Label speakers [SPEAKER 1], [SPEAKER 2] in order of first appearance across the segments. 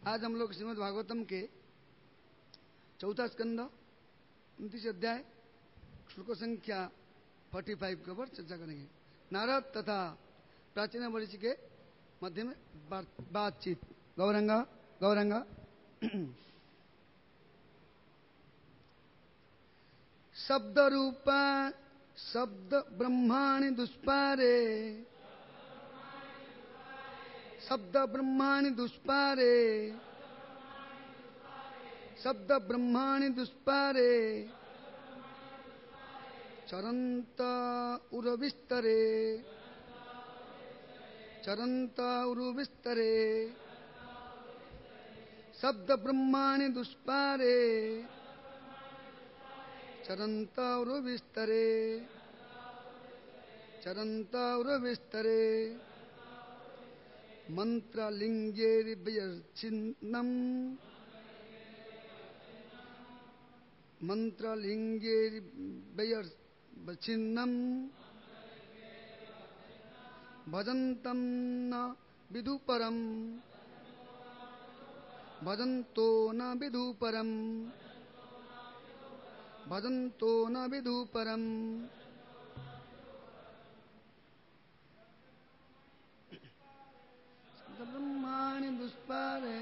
[SPEAKER 1] आज हम लोग श्रीमद् भागवतम के चौथा स्कंद 29 अध्याय श्लोक संख्या 45 के ऊपर चर्चा करेंगे। नारद तथा प्राचीन वरिष्ठ के मध्य में बातचीत। गौरंगा गौरंगा शब्द रूपा शब्द ब्रह्माणि दुष्पारे शब्द ब्रह्माणि दुष्पारे शब्द ब्रह्माणि दुष्पारे चरंत उर्विस्तरे चरंत उर्विस्तरे शब्द ब्रह्माणि दुष्पारे चरंत उर्विस्तरे चरंत उर्विस्तरे मंत्रलिंगेरिव्यर्चिन्नम् मंत्रलिंगेरिव्यर्चिन्नम् भजन्तं न विदुपरम् भजन्तो न विदुपरम् भजन्तो न विदुपरम् ब्रह्माणि दुष्पारे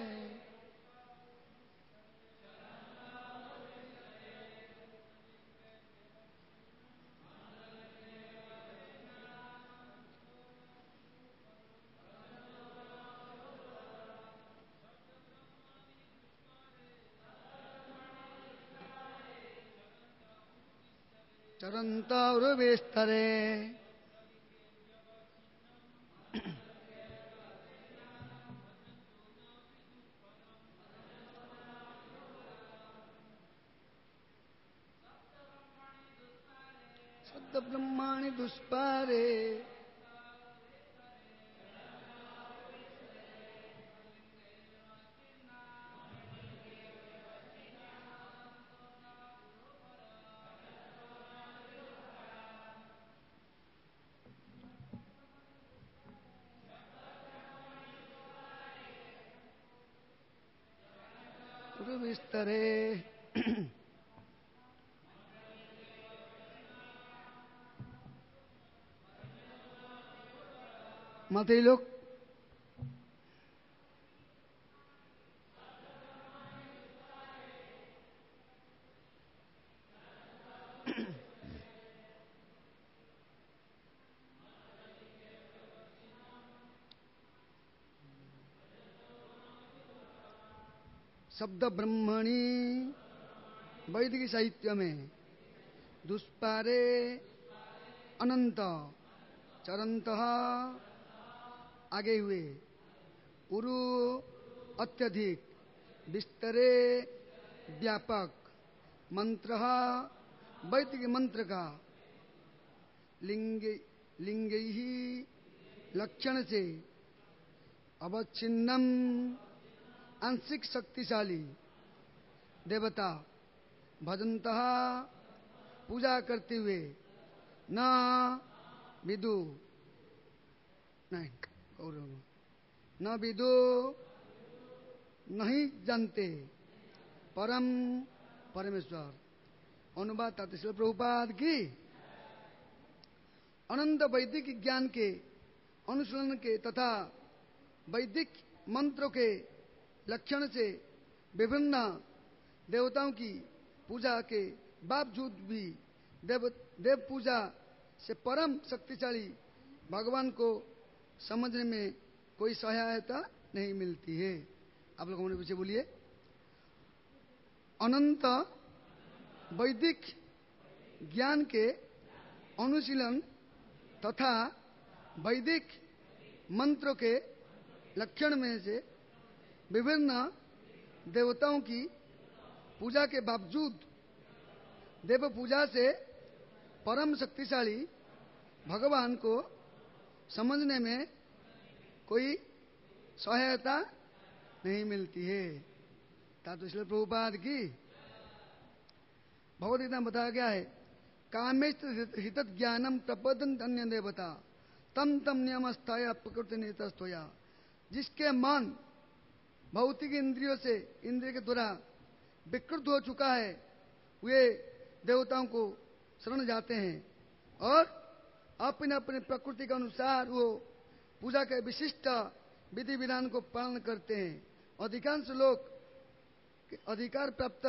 [SPEAKER 1] चरंत उर्विस्तरे शब्द ब्रह्माणि दुष्पारे उर्विस्तरे माते लोग शब्द ब्रह्मणि वैदिक साहित्य में दुष्पारे अनंत चरंत आगे हुए उरु अत्यधिक विस्तरे व्यापक मंत्र वैदिक मंत्र का लिंग ही लक्षण से अवच्छिन्नम आंशिक शक्तिशाली देवता भजंत पूजा करते हुए न विदु नहीं न विदु नहीं जानते परम परमेश्वर। अनुवाद तात्पर्य प्रभुपाद की अनंत वैदिक ज्ञान के अनुशीलन के तथा वैदिक मंत्रों के लक्षण से विभिन्न देवताओं की पूजा के बावजूद भी देव पूजा से परम शक्तिशाली भगवान को समझने में कोई सहायता नहीं मिलती है। आप लोग हमारे पीछे बोलिए। अनंत वैदिक ज्ञान के अनुशीलन तथा वैदिक मंत्रों के लक्षण में से विभिन्न देवताओं की पूजा के बावजूद देव पूजा से परम शक्तिशाली भगवान को समझने में कोई सहायता नहीं मिलती है। तो इसलिए प्रभुपाद की भगवद्गीता में बताया गया है कामेष्ट हित ज्ञानम प्रपदन अन्य देवता तम तम नियमस्थाया प्रकृति नितस्थोया। जिसके मन भौतिक इंद्रियों से, इंद्रिय के द्वारा विकृत हो चुका है, वे देवताओं को शरण जाते हैं और अपने अपने प्रकृति के अनुसार वो पूजा के विशिष्ट विधि विधान को पालन करते हैं। अधिकांश लोग अधिकार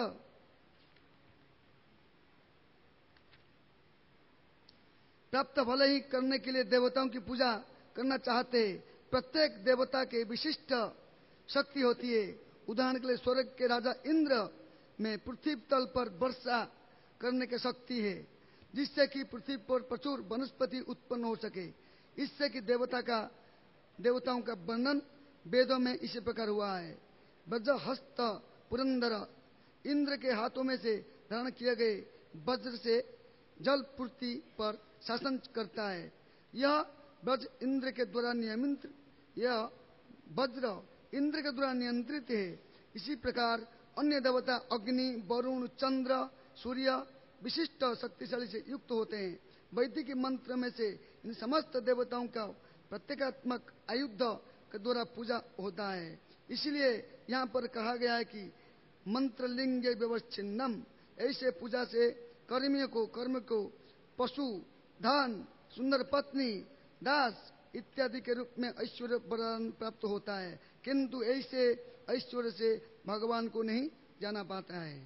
[SPEAKER 1] प्राप्त भले ही करने के लिए देवताओं की पूजा करना चाहते हैं। प्रत्येक देवता के विशिष्ट शक्ति होती है। उदाहरण के लिए स्वर्ग के राजा इंद्र में पृथ्वी तल पर वर्षा करने की शक्ति है, जिससे कि पृथ्वी पर प्रचुर वनस्पति उत्पन्न हो सके। इससे कि देवताओं का वर्णन वेदों में इसी प्रकार हुआ है। वज्र हस्त पुरंदर इंद्र के हाथों में से धारण किए गए वज्र से जल पूर्ति पर शासन करता है। यह वज्र इंद्र के द्वारा नियंत्रित है। इसी प्रकार अन्य देवता अग्नि, वरुण, चंद्र, सूर्य विशिष्ट शक्तिशाली से युक्त होते हैं। वैदिक मंत्र में से इन समस्त देवताओं का प्रत्येगात्मक आयुध के द्वारा पूजा होता है। इसलिए यहाँ पर कहा गया है कि मंत्रलिंग व्यवच्छिन्नम, ऐसे पूजा से कर्म को पशु, धन, सुंदर पत्नी, दास इत्यादि के रूप में ऐश्वर्य वरदान प्राप्त होता है, किंतु ऐसे ऐश्वर्य से भगवान को नहीं जाना पाता है।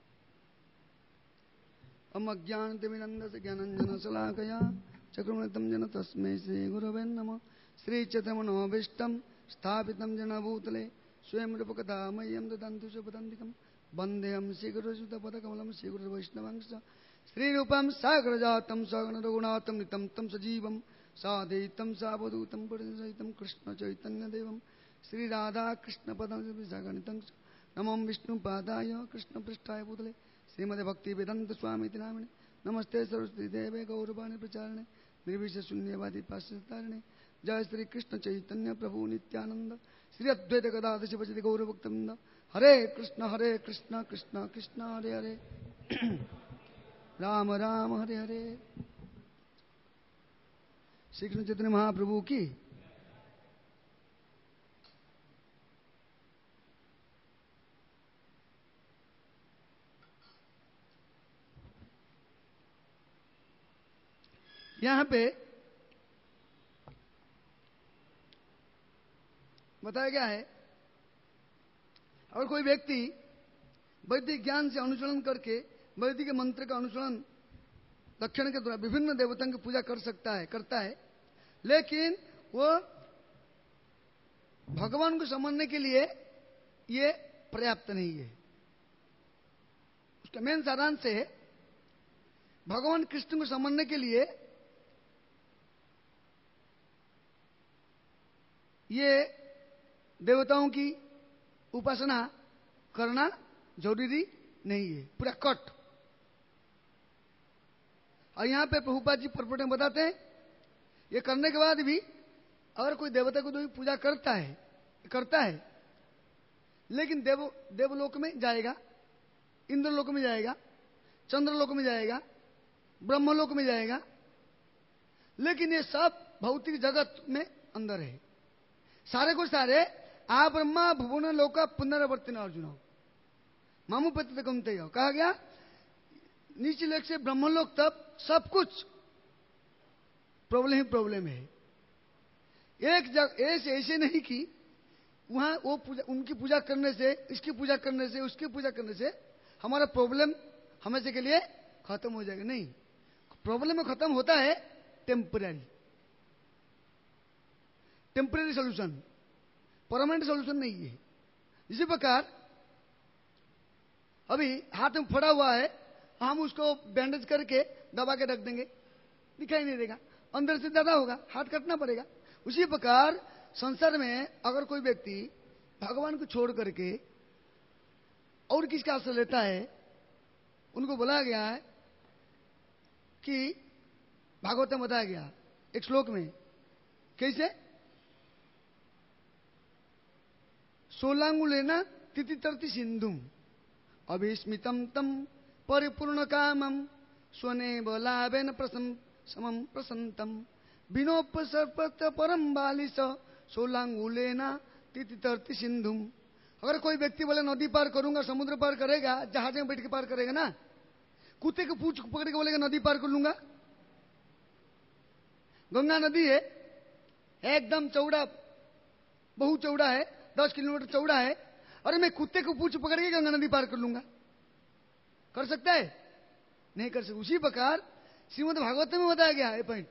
[SPEAKER 1] अमज्ञान दिविनंद से ज्ञानंजन शलाकया चक्रवर्तम जन तस्मै श्री गुरवे नमः। श्री चैतन्यमनोभीष्टं स्थापितं जन भूतले स्वयं रूपकथा मह्यं ददन्तु सुपदान्तिकं वन्देहं श्रीगुरुसुतपदकमलं श्रीगुरुवैष्णवंश श्रीरूपं सागरजातं सगुण रघुनाथं नितं तं सजीवं साधैतं सावधूतं परिसहितं कृष्ण चैतन्यदेवं श्रीराधाकृष्णपदं विशाखनितं नमो विष्णुपादाय कृष्णपृष्ठाय भूतले श्रीमद् भक्तिवेदान्त स्वामी नामिने नमस्ते सरस्वती देवे गौरवाणी प्रचारिणे निर्विशेष शून्यवादी पाश्चात्यारिणे। जय श्री कृष्ण चैतन्य प्रभु नित्यानंद श्री अद्वैत गदाधर शिवजति गौरभक्तवृंद। हरे कृष्ण कृष्ण कृष्ण हरे हरे राम राम हरे हरे। श्री कृष्ण चैतन्य महाप्रभु की। यहां पे बताया गया है, अगर कोई व्यक्ति वैदिक ज्ञान से अनुसरण करके वैदिक मंत्र का अनुसरण लक्षण के द्वारा विभिन्न देवताओं की पूजा करता है, लेकिन वो भगवान को समझने के लिए ये पर्याप्त नहीं है। उसका मेन सारांश है, भगवान कृष्ण को समझने के लिए ये देवताओं की उपासना करना जरूरी नहीं है, पूरा कट। और यहां पे प्रभुपाद जी परपट में बताते हैं, ये करने के बाद भी अगर कोई देवता को तो पूजा करता है, लेकिन देवलोक में जाएगा, इंद्रलोक में जाएगा, चंद्रलोक में जाएगा, ब्रह्मलोक में जाएगा, लेकिन ये सब भौतिक जगत में अंदर है। सारे को सारे आ ब्रह्मा भुवन लोका पुनरावर्तिन अर्जुन मामू पति कमते कहा गया। नीचे लोक से ब्रह्मलोक तक सब कुछ प्रॉब्लम है। एक जगह ऐसे नहीं कि वहां वो उनकी पूजा करने से, इसकी पूजा करने से, उसकी पूजा करने से हमारा प्रॉब्लम हमेशा के लिए खत्म हो जाएगा। नहीं, प्रॉब्लम में खत्म होता है टेम्पररी सॉल्यूशन, परमानेंट सॉल्यूशन नहीं है। इसी प्रकार अभी हाथ में फड़ा हुआ है, हम उसको बैंडेज करके दबा के रख देंगे, दिखाई नहीं देगा, अंदर से ज्यादा होगा, हाथ काटना पड़ेगा। उसी प्रकार संसार में अगर कोई व्यक्ति भगवान को छोड़ करके और किसका आश्रय लेता है, उनको बोला गया है कि भागवत में बताया गया एक श्लोक में, कैसे सोलांगुलेना तिथितर्ति सिंधुम अभिस्मितम तम परिपूर्ण कामम स्वनेव लाभेन समम प्रसन्नतम विनोपसर्पत परम बालिश सोलांगुलेना तिथितर्ति सिंधुम अगर कोई व्यक्ति बोले नदी पार करूंगा, समुद्र पार करेगा, जहाज में बैठ के पार करेगा ना, कुत्ते को पूछ पकड़ के बोलेगा नदी पार कर लूंगा। गंगा नदी है, एकदम चौड़ा, बहुत चौड़ा है, 10 किलोमीटर चौड़ा है, और मैं कुत्ते को पूछ पकड़ के गंगा नदी पार कर लूंगा? कर सकता है? नहीं कर सकता। उसी प्रकार श्रीमद् भागवत में बताया गया है पॉइंट।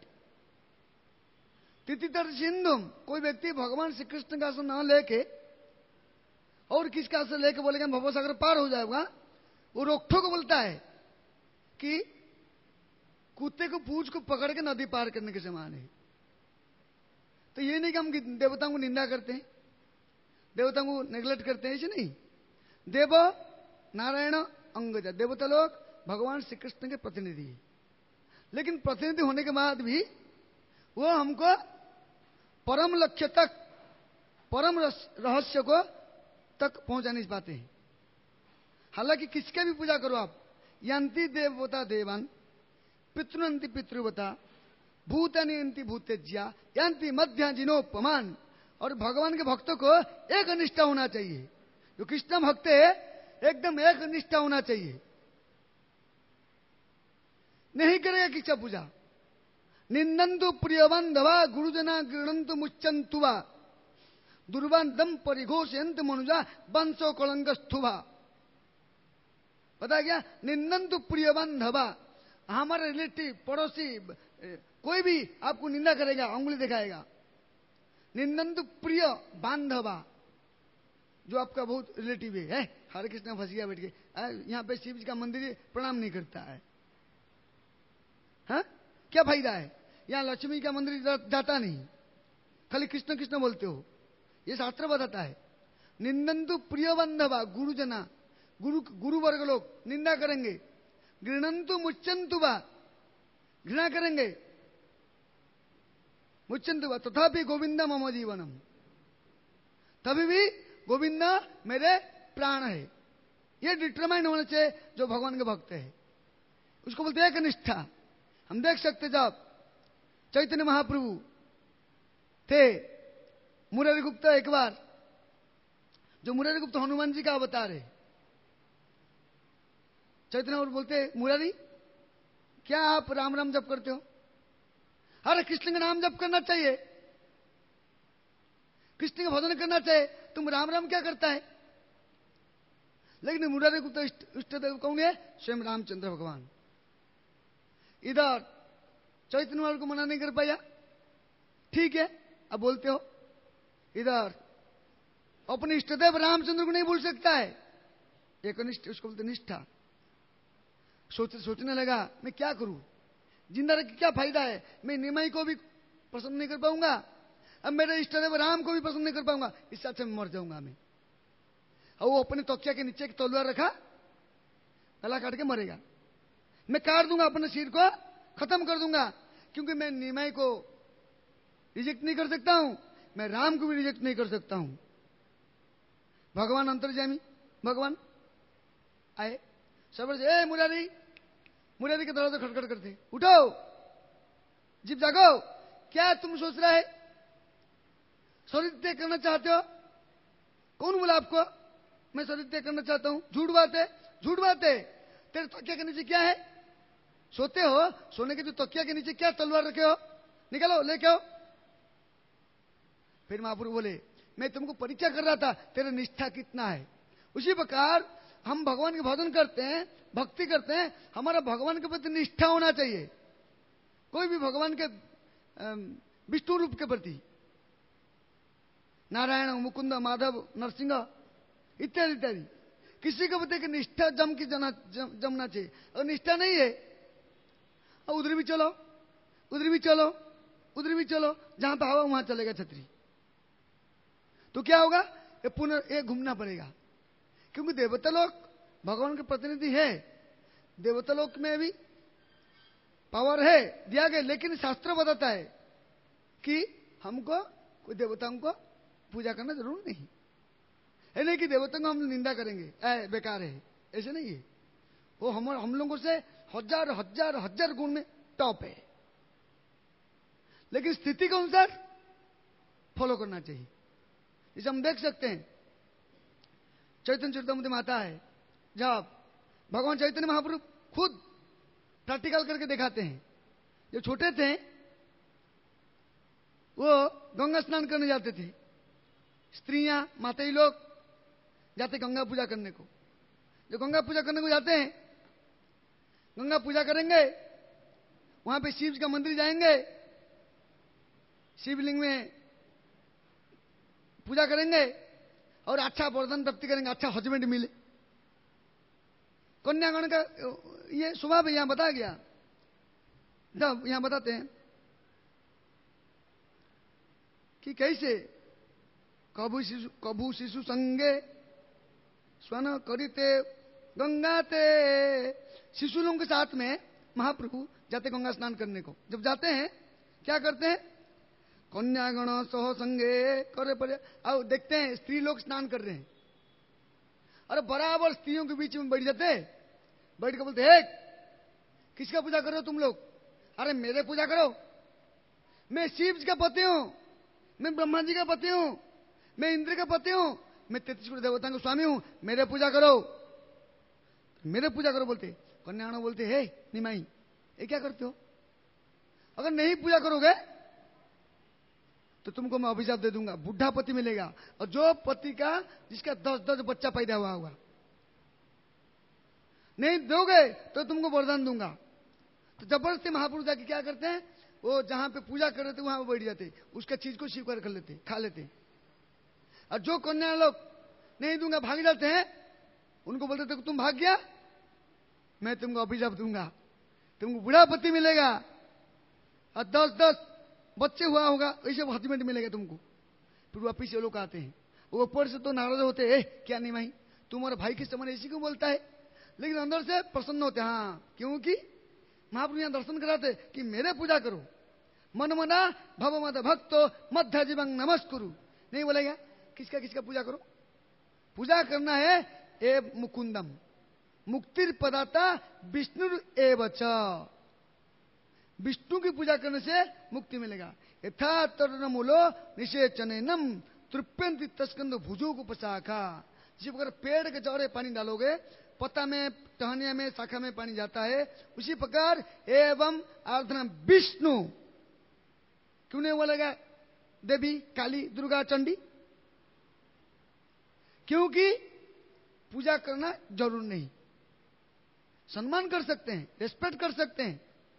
[SPEAKER 1] तिथितर सिंधुम, कोई व्यक्ति भगवान श्री कृष्ण का आश्रय न लेके और किसका आश्रय लेके बोलेगा भवसागर पार हो जाएगा, वो रोकठोक को बोलता है कि कुत्ते को पूंछ को पकड़ के नदी पार करने के समान है। तो ये नहीं कि हम देवताओं को निंदा करते हैं, देवताओं को नेग्लेक्ट करते हैं, ऐसे नहीं। देव नारायण अंगज, देवता लोग भगवान श्री कृष्ण के प्रतिनिधि है, लेकिन प्रतिनिधि होने के बाद भी वो हमको परम लक्ष्य तक, परम रहस्य को तक पहुंचा नहीं पाते हैं। हालांकि किसके भी पूजा करो आप, यंती देवता देवान, पितृंति पितृवता, भूतानि यंती भूतेज्या, यंती मध्या जिनोपमान। और भगवान के भक्तों को एक निष्ठा होना चाहिए। जो कृष्ण भक्त है एकदम एक निष्ठा होना चाहिए, नहीं करेगा किसी पूजा। निंदन्तु प्रियबंधवा गुरुजना गृणन्तु मुच्चन्तुवा, दुर्बंधम परिघोषयन्त मनुजा वंशो कलंकस्थुवा। पता क्या? निंदन्तु प्रियबंधवा, हमारे रिलेटिव, पड़ोसी, कोई भी आपको निंदा करेगा, उंगली दिखाएगा। निंदन्तु प्रिय बांधवा, जो आपका बहुत रिलेटिव है, हरे कृष्ण फंस गया बैठ के, यहाँ पे शिव जी का मंदिर है, प्रणाम नहीं करता है, हाँ? क्या फायदा है? यहाँ लक्ष्मी का मंदिर जाता नहीं, खाली कृष्ण कृष्ण बोलते हो, ये शास्त्र बताता है। निंदन्तु प्रिय बंधवा, गुरुजना, गुरु वर्ग लोग निंदा करेंगे। गृणन्तु मुच्चन्तुवा, घृणा करेंगे। मुच्चन्तुवा तथापि गोविंदा मम जीवनम, तभी भी गोविंदा मेरे प्राण है। ये डिटरमाइन होने से जो भगवान के भक्त है उसको बोलते हैं एक निष्ठा। हम देख सकते जब चैतन्य महाप्रभु थे, मुरारी गुप्ता, एक बार जो मुरारी गुप्ता हनुमान जी का अवतार है, चैतन्य और बोलते मुरारी क्या आप राम राम जप करते हो? अरे कृष्ण का नाम जप करना चाहिए, कृष्ण का भजन करना चाहिए, तुम राम राम क्या करता है? लेकिन मुरारी गुप्ता इष्ट देव कौन है? स्वयं रामचंद्र भगवान। इधर चैतन्य वाल को मना नहीं कर पाया, ठीक है अब बोलते हो। इधर अपने इष्टदेव रामचंद्र को नहीं भूल सकता है, एक निष्ठा, उसको बोलते निष्ठा। सोचने लगा मैं क्या करूं, जिंदा रह के क्या फायदा है? मैं निमाई को भी पसंद नहीं कर पाऊंगा, अब मेरे इष्टदेव राम को भी पसंद नहीं कर पाऊंगा, इससे अच्छा मैं मर जाऊंगा मैं। और वो अपने तकिया के नीचे एक तलवार रखा, गला काट के मरेगा। मैं काट दूंगा अपने सिर को, खत्म कर दूंगा, क्योंकि मैं निमाई को रिजेक्ट नहीं कर सकता हूं, मैं राम को भी रिजेक्ट नहीं कर सकता हूं। भगवान अंतर्यामी भगवान आए, सबर से मुरारी, मुरारी के दरवाजा खटखट करते, उठो जीप जागो, क्या तुम सोच रहा है? शरीर त्याग करना चाहते हो? कौन बोला आपको मैं शरीर त्याग करना चाहता हूं? झूठ बात है, झूठ बात है। तेरे तकिया के नीचे क्या है? सोते हो, सोने के जो तकिया के नीचे क्या तलवार रखे हो? निकालो, लेके आओ। फिर महापुरुष बोले मैं तुमको परीक्षा कर रहा था तेरा निष्ठा कितना है। उसी प्रकार हम भगवान के भजन करते हैं, भक्ति करते हैं, हमारा भगवान के प्रति निष्ठा होना चाहिए। कोई भी भगवान के विष्णु रूप के प्रति, नारायण, मुकुंद, माधव, नरसिंह इत्यादि इत्यादि, किसी के प्रति निष्ठा जमना चाहिए। और निष्ठा नहीं है, और उधर भी चलो, उधर भी चलो, उधर भी चलो, जहां पे हवा वहां चलेगा छतरी, तो क्या होगा? ये पुनः घूमना पड़ेगा। क्योंकि देवता लोग भगवान के प्रतिनिधि है, देवता लोक में भी पावर है, दिया गया, लेकिन शास्त्र बताता है कि हमको कोई देवताओं को पूजा करना जरूर नहीं है। नहीं कि देवताओं को हम निंदा करेंगे, बेकार है, ऐसे नहीं है। वो हम लोगों से हजार हजार हजार गुण में टॉप है, लेकिन स्थिति के अनुसार फॉलो करना चाहिए। इसे हम देख सकते हैं चैतन्य चरितामृत में आता है, जब भगवान चैतन्य महाप्रभु खुद प्रैक्टिकल करके दिखाते हैं। जो छोटे थे वो गंगा स्नान करने जाते थे, स्त्रियां माताई लोग जाते गंगा पूजा करने को। जो गंगा पूजा करने को जाते हैं, गंगा पूजा करेंगे, वहां पे शिव जी का मंदिर जाएंगे, शिवलिंग में पूजा करेंगे और अच्छा वरदान प्राप्ति करेंगे, अच्छा हस्बैंड मिले। कन्यागण का ये स्वभाव यहां बताया गया। जब यहां बताते हैं कि कैसे कभू शिशु संगे स्वन करिते गंगाते, शिशु लोगों के साथ में महाप्रभु जाते गंगा स्नान करने को। जब जाते हैं क्या करते हैं, कन्यागण सह संगे करे पड़े, और देखते हैं स्त्री लोग स्नान कर रहे हैं, अरे बराबर स्त्रियों के बीच में बैठ जाते, बैठ के बोलते हे किसका पूजा करो तुम लोग? अरे मेरे पूजा करो, मैं शिव जी का पति हूं, मैं ब्रह्मा जी का पति हूं, मैं इंद्र का पति हूं, मैं 33 करोड़ देवताओं का स्वामी हूं, मेरे पूजा करो, मेरे पूजा करो बोलते। कन्यागण बोलते हे निमाई ये क्या करते हो? अगर नहीं पूजा करोगे तो तुमको मैं अभिशाप दे दूंगा, बुढ़ा पति मिलेगा, और जो पति का जिसका 10-10 बच्चा पैदा हुआ होगा, नहीं दोगे तो तुमको वरदान दूंगा। तो जबरदस्ती महापुरुष जाके क्या करते हैं, वो जहां पे पूजा कर रहे थे वहां पे बैठ जाते, उसका चीज को स्वीकार कर लेते, खा लेते। और जो कन्या लोग नहीं दूंगा भाग जाते हैं, उनको बोलते थे तुम भाग गया मैं तुमको अभिशाप दूंगा, तुमको बुढ़ा पति मिलेगा और 10-10 बच्चे हुआ होगा, ऐसे हस्बैंड मिलेगा तुमको। फिर वापिस ये लोग आते हैं, वो ऊपर से तो नाराज होते हैं, क्या नहीं भाई तुम्हारे भाई के समान ऐसी क्यों बोलता है, लेकिन अंदर से प्रसन्न होते हैं। हाँ, क्योंकि महाप्रभु यहां दर्शन कराते कि मेरे पूजा करो, मन मना भव मद भक्तो मध्य जीवन नमस्कुरु, नहीं बोलेगा किसका किसका पूजा करो, पूजा करना है ए मुकुंदम मुक्तिर पदाता विष्णु एवच, विष्णु की पूजा करने से मुक्ति मिलेगा। यथा तरुणमूलो निषेचनम तृप्यंति तस्कंद भुजो को पशाखा, जिस प्रकार पेड़ के चौरे पानी डालोगे, पत्ता में टहनिया में शाखा में पानी जाता है, उसी प्रकार एवं आराधना विष्णु, क्यों नहीं बोलेगा देवी काली दुर्गा चंडी? क्योंकि पूजा करना जरूर नहीं, सम्मान कर सकते हैं, रेस्पेक्ट कर सकते हैं,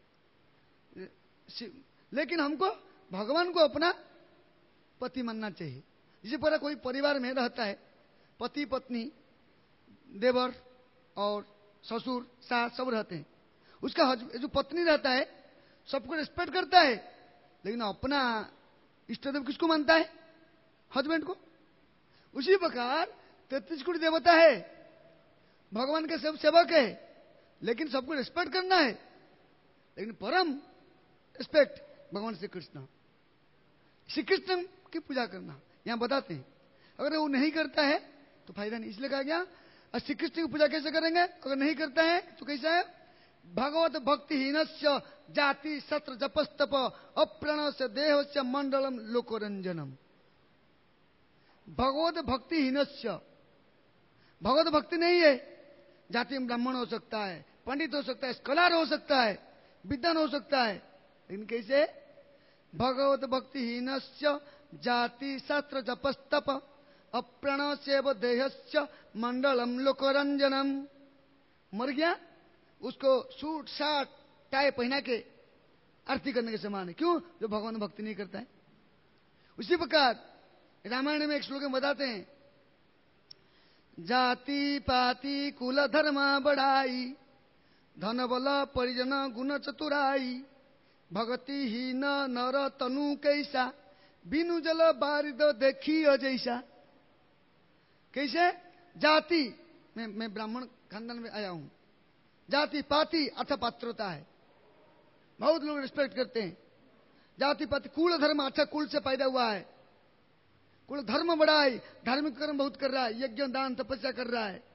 [SPEAKER 1] लेकिन हमको भगवान को अपना पति मानना चाहिए। जिस पर कोई परिवार में रहता है, पति पत्नी देवर और ससुर सास सब रहते हैं, उसका जो पत्नी रहता है सबको रिस्पेक्ट करता है, लेकिन अपना इष्टदेव किसको मानता है? हस्बैंड को। उसी प्रकार 33 कोटि देवता है, भगवान के सब सेवक है, लेकिन सबको रिस्पेक्ट करना है, लेकिन परम रिस्पेक्ट भगवान श्री कृष्ण, श्री कृष्ण की पूजा करना यहां बताते हैं। अगर वो नहीं करता है तो फायदा नहीं, इसलिए कहा गया श्री कृष्ण की पूजा कैसे करेंगे? अगर नहीं करता है तो कैसा है? भगवत भक्तिहीनस्य जाति सत्र जपस्तप अप्रणस्य देहस्य मंडलम लोकोरंजनम। भगवत भक्तिहीनस्य, भगवत भक्ति नहीं है, जाति में ब्राह्मण हो सकता है, पंडित हो सकता है, स्कॉलर हो सकता है, विद्वान हो सकता है, लेकिन कैसे? भगवत भक्तिहीनस्य जाति सत्र जपस्तप अप्रणस्यैव देहस्य मंडलम लोकोरंजनम। मर गया, उसको सूट साट टाई पहना के आरती करने के समान है। क्यों? जो भगवान भक्ति नहीं करता है। उसी प्रकार रामायण में एक श्लोक में बताते हैं, जाति पाति कुल धर्म बढ़ाई धन बल परिजन गुण चतुराई भगति हीन नर तनु कैसा बिनु जल बारिद देखी जैसा। कैसे? जाति, मैं ब्राह्मण खानदान में आया हूं, जाति पाति अर्थ पात्रता है, बहुत लोग रिस्पेक्ट करते हैं। जाति पाति कुल धर्म, अच्छा कुल से पैदा हुआ है, कुल धर्म बढ़ाई, धार्मिक कर्म बहुत कर रहा है, यज्ञ दान तपस्या कर रहा है,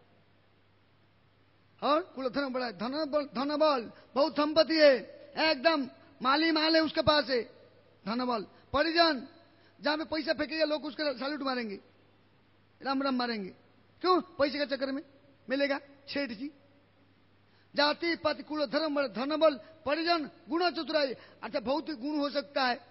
[SPEAKER 1] और कुल धर्म बढ़ाए, धन बल बहुत संपत्ति है, एकदम माली माल है उसके पास है, धन बल परिजन, जहां पे पैसा फेंकेगा लोग उसके सैल्यूट मारेंगे, राम राम मारेंगे, क्यों? पैसे के चक्कर में मिलेगा सेठ जी। जाति पाति कुल धर्म बल धन बल परिजन गुण चतुराई, अच्छा भौतिक गुण हो सकता है,